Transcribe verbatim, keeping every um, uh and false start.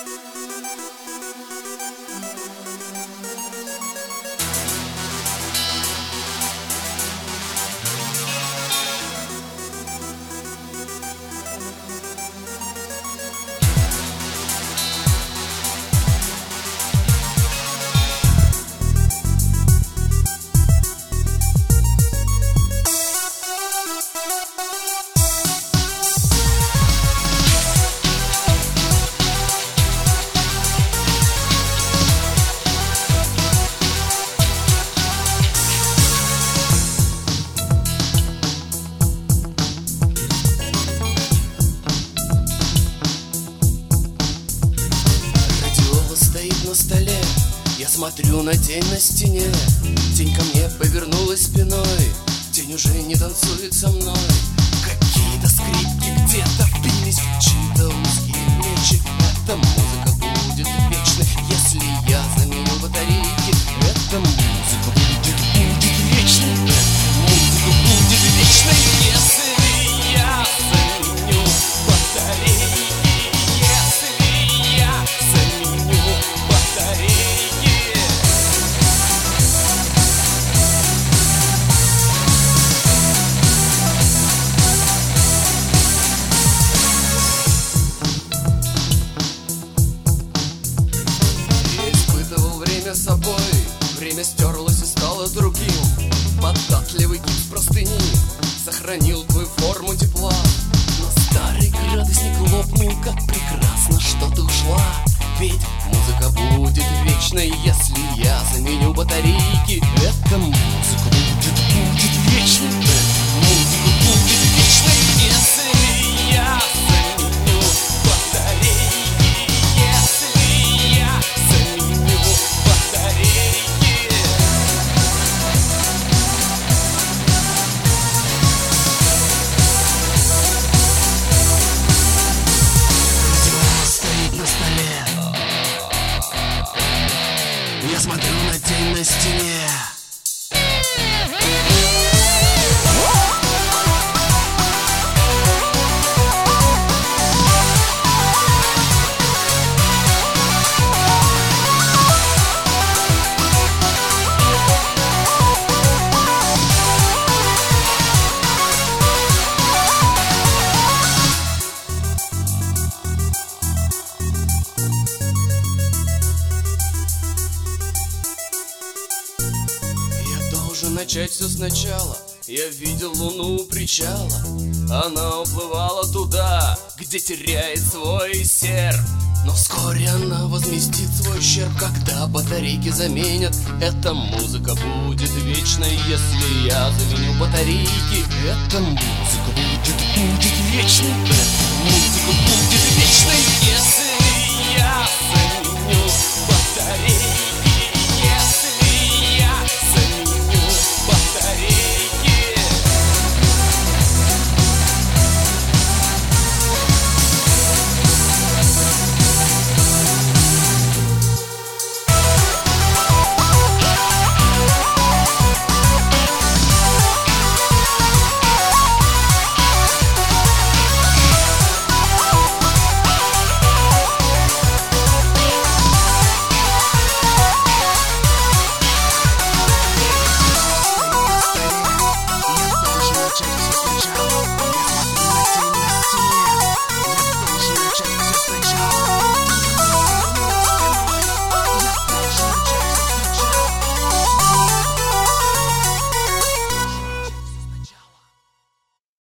Я смотрю на тень на стене, тень ко мне повернулась спиной, тень уже не танцует со мной. Какие-то скрипки где-то впились в чьи-то узкие плечи. Эта музыка будет вечной, если я заменю батарейки. Эта музыка будет, будет вечной. Эта музыка будет вечной, если я заменю батарейки. Если я заменю батарейки. Собой время стерлось и стало другим. Податливый гипс простыни сохранил твою форму тепла. Но старый градусник лопнул, как прекрасно, что ты ушла. Ведь музыка будет вечной, если я заменю батарейки. Эта музыка будет, будет вечной. Эта музыка будет вечной, если я заменю батарейки. Если я заменю батарейки. Радио стоит на столе. Я смотрю на тень на стене. Начать все сначала. Я видел луну у причала. Она уплывала туда, где теряет свой серп. Но вскоре она возместит свой ущерб, когда батарейки заменят. Эта музыка будет вечной, если я заменю батарейки. Эта музыка будет, будет вечной. Эта музыка будет вечной, если